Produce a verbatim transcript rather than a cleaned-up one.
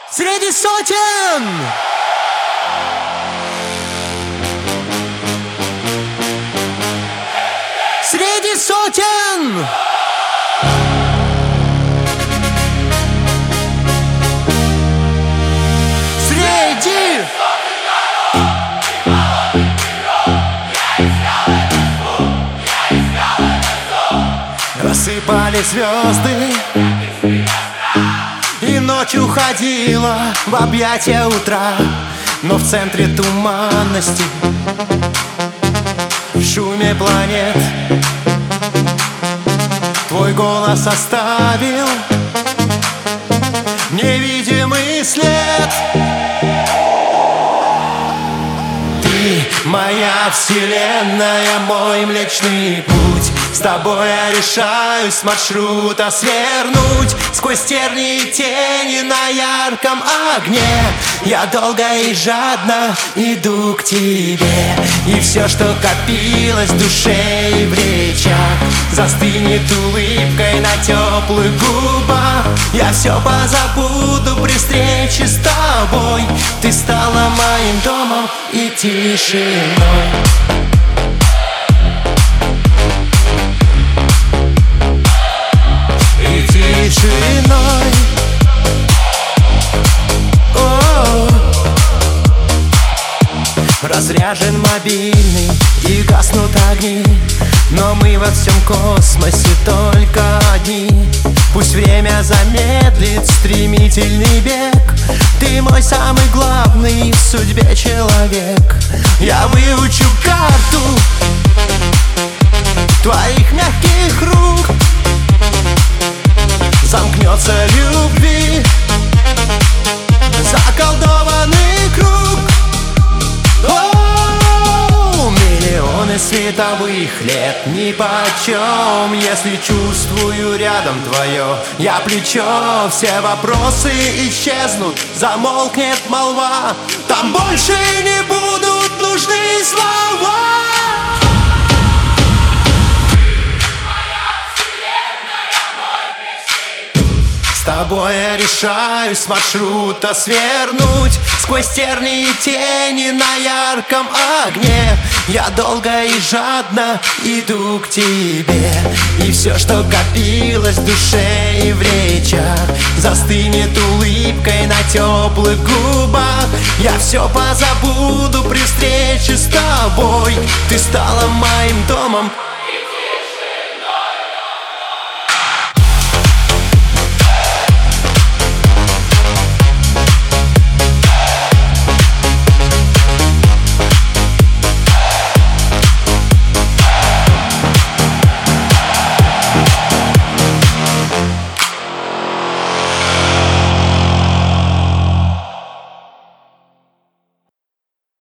Среди сотен Среди сотен Среди рассыпались звезды, и ночь уходила в объятия утра. Но в центре туманности, в шуме планет, твой голос оставил невидимый след. Ты моя вселенная, мой млечный путь. С тобой я решаюсь с маршрута свернуть. Сквозь тернии и тени на ярком огне я долго и жадно иду к тебе. И все, что копилось в душе и в речах, застынет улыбкой на теплых губах. Я все позабуду при встрече с тобой. Ты стала моим домом и тишиной. Тишиной. О-о-о. Разряжен мобильный и гаснут огни, но мы во всем космосе только одни. Пусть время замедлит стремительный бег, ты мой самый главный в судьбе человек. Я выучу карту твоих мягких рук, замкнется любви заколдованный круг. О, миллионы световых лет нипочем, если чувствую рядом твое я плечо. Все вопросы исчезнут, замолкнет молва, там больше не будут нужны слова. С тобой я решаюсь с маршрута свернуть. Сквозь тернии и тени на ярком огне я долго и жадно иду к тебе. И все, что копилось в душе и в речах, застынет улыбкой на теплых губах. Я все позабуду при встрече с тобой. Ты стала моим домом